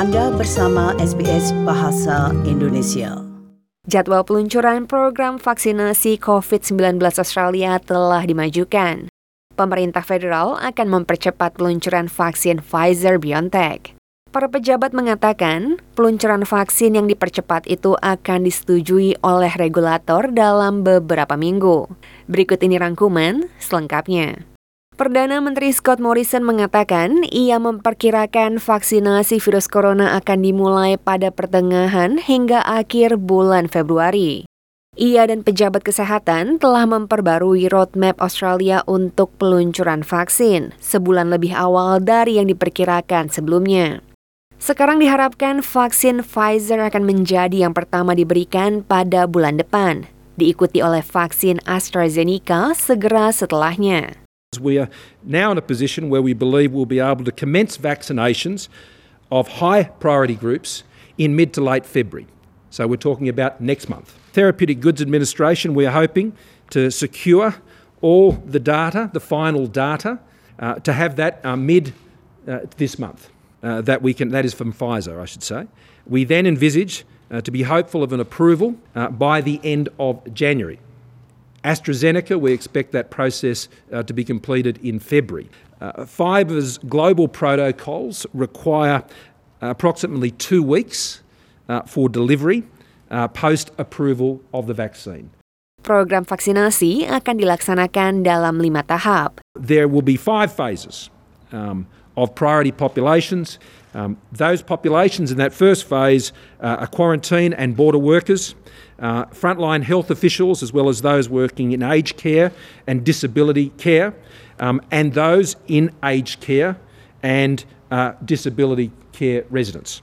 Anda bersama SBS Bahasa Indonesia. Jadwal peluncuran program vaksinasi COVID-19 Australia telah dimajukan. Pemerintah federal akan mempercepat peluncuran vaksin Pfizer-BioNTech. Para pejabat mengatakan, peluncuran vaksin yang dipercepat itu akan disetujui oleh regulator dalam beberapa minggu. Berikut ini rangkuman selengkapnya. Perdana Menteri Scott Morrison mengatakan ia memperkirakan vaksinasi virus corona akan dimulai pada pertengahan hingga akhir bulan Februari. Ia dan pejabat kesehatan telah memperbarui roadmap Australia untuk peluncuran vaksin sebulan lebih awal dari yang diperkirakan sebelumnya. Sekarang diharapkan vaksin Pfizer akan menjadi yang pertama diberikan pada bulan depan, diikuti oleh vaksin AstraZeneca segera setelahnya. We are now in a position where we believe we'll be able to commence vaccinations of high priority groups in mid to late February. So we're talking about next month. Therapeutic Goods Administration, we are hoping to secure all the data, the final data, to have that mid this month. That is from Pfizer, I should say. We then envisage to be hopeful of an approval by the end of January. AstraZeneca, we expect that process to be completed in February. Pfizer's global protocols require approximately 2 weeks for delivery post-approval of the vaccine. Program vaksinasi akan dilaksanakan dalam 5 tahap. There will be 5 phases of priority populations. Those populations in that first phase are quarantine and border workers, frontline health officials, as well as those working in aged care and disability care, and those in aged care and disability care residents.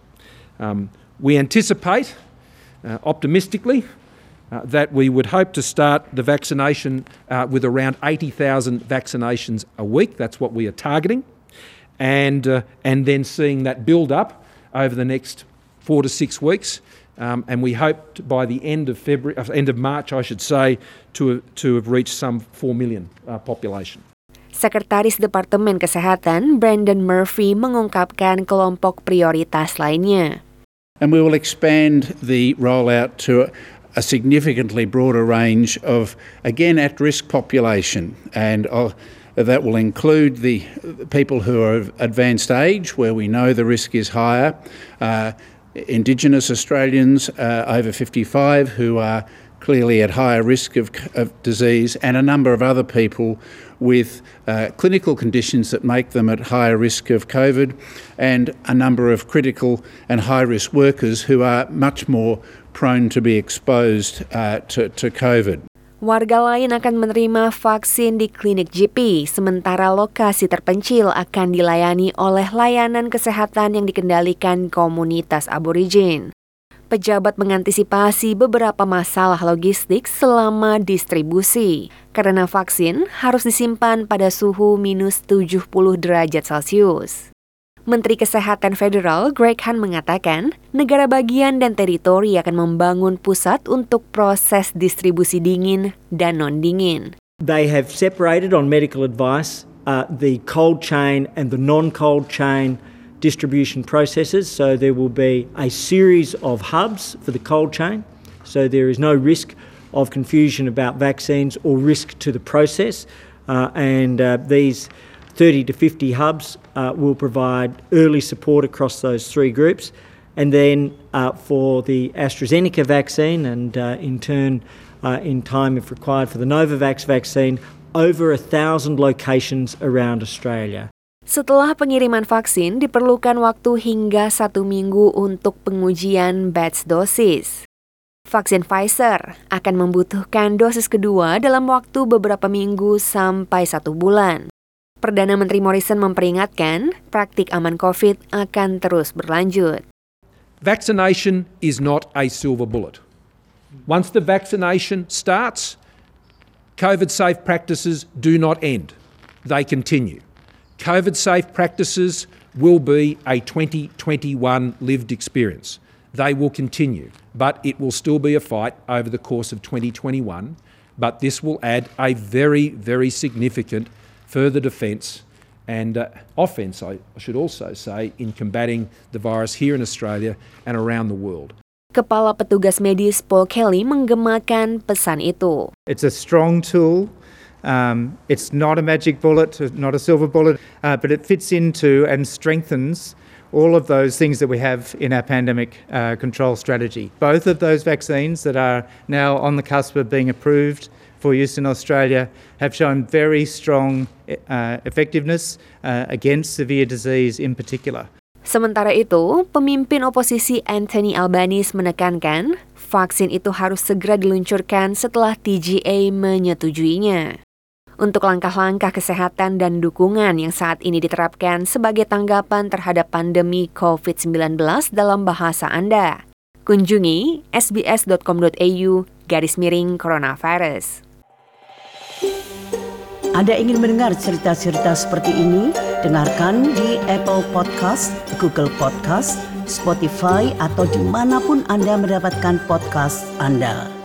We anticipate, optimistically, that we would hope to start the vaccination with around 80,000 vaccinations a week. That's what we are targeting. And then seeing that build up over the next 4 to 6 weeks. And we hope by the end of March, I should say, to have reached some 4 million population. Sekretaris Departemen Kesehatan Brandon Murphy mengungkapkan kelompok prioritas lainnya. And we will expand the rollout to a significantly broader range of, again, at-risk population, and that will include the people who are of advanced age, where we know the risk is higher, Indigenous Australians over 55 who are clearly at higher risk of disease, and a number of other people with clinical conditions that make them at higher risk of COVID, and a number of critical and high-risk workers who are much more prone to be exposed to COVID. Warga lain akan menerima vaksin di klinik GP, sementara lokasi terpencil akan dilayani oleh layanan kesehatan yang dikendalikan komunitas aborigin. Pejabat mengantisipasi beberapa masalah logistik selama distribusi, karena vaksin harus disimpan pada suhu minus 70 derajat Celcius. Menteri Kesehatan Federal Greg Hunt mengatakan, negara bagian dan teritori akan membangun pusat untuk proses distribusi dingin dan non-dingin. They have separated on medical advice the cold chain and the non-cold chain distribution processes. So there will be a series of hubs for the cold chain. So there is no risk of confusion about vaccines or risk to the process. These 30 to 50 hubs will provide early support across those 3 groups. And then for the AstraZeneca vaccine and in turn in time if required for the Novavax vaccine, over 1,000 locations around Australia. Setelah pengiriman vaksin, diperlukan waktu hingga 1 minggu untuk pengujian batch dosis. Vaksin Pfizer akan membutuhkan dosis kedua dalam waktu beberapa minggu sampai 1 bulan. Perdana Menteri Morrison memperingatkan, praktik aman COVID akan terus berlanjut. Vaccination is not a silver bullet. Once the vaccination starts, COVID-safe practices do not end. They continue. COVID-safe practices will be a 2021 lived experience. They will continue, but it will still be a fight over the course of 2021. But this will add a very, very significant further defence and offence, I should also say, in combating the virus here in Australia and around the world. Kepala Petugas Medis Paul Kelly menggemakan pesan itu. It's a strong tool. It's not a magic bullet, not a silver bullet, but it fits into and strengthens all of those things that we have in our pandemic control strategy. Both of those vaccines that are now on the cusp of being approved for use in Australia have shown very strong effectiveness against severe disease in particular. Sementara itu, pemimpin oposisi Anthony Albanese menekankan vaksin itu harus segera diluncurkan setelah TGA menyetujuinya. Untuk langkah-langkah kesehatan dan dukungan yang saat ini diterapkan sebagai tanggapan terhadap pandemi COVID-19 dalam bahasa Anda, kunjungi sbs.com.au/coronavirus. Anda ingin mendengar cerita-cerita seperti ini? Dengarkan di Apple Podcast, Google Podcast, Spotify, atau dimanapun Anda mendapatkan podcast Anda.